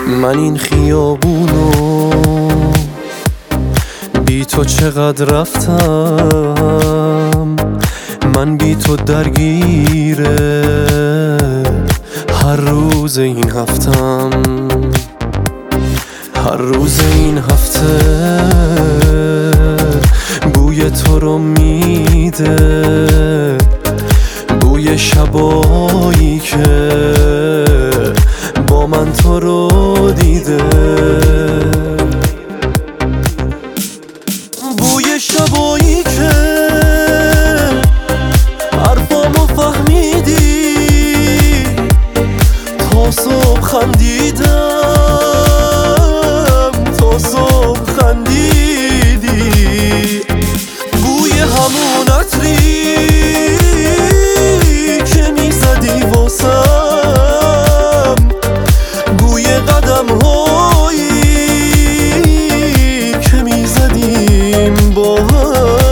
من این خیابونو بی تو چقدر رفتم، من بی تو درگیره هر روز این هفتم. هر روز این هفته بوی تو رو میده، بوی شبایی که با من تو رو دیده، بوی شبایی که حرفامو فهمیدی، تا صبح خندیدم، تا صبح خندیدی. بوی همون عطری که میزدی واسم، بوی قدم هایی که میزدیم با هم.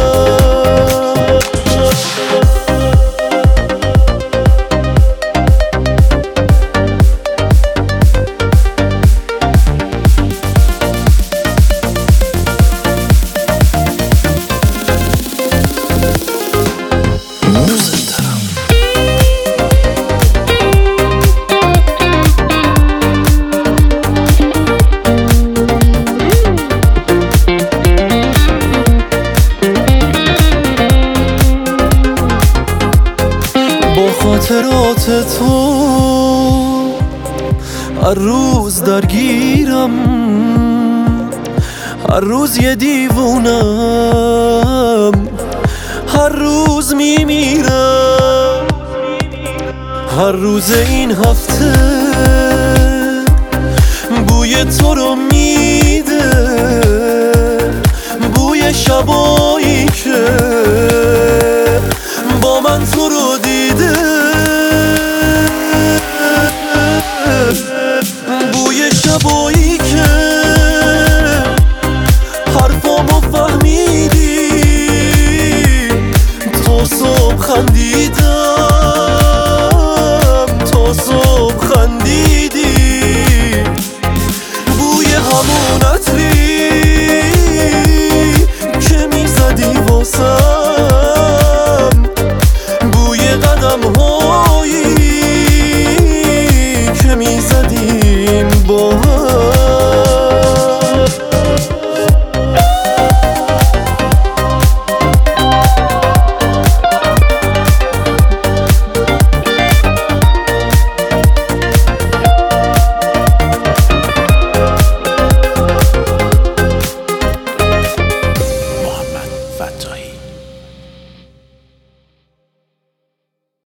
با خاطرات تو هر روز درگیرم، هر روز یه دیوونم، هر روز میمیرم. هر روز این هفته بوی تو رو میده، بوی شبایی که با من تو رو دیده، بوی شبایی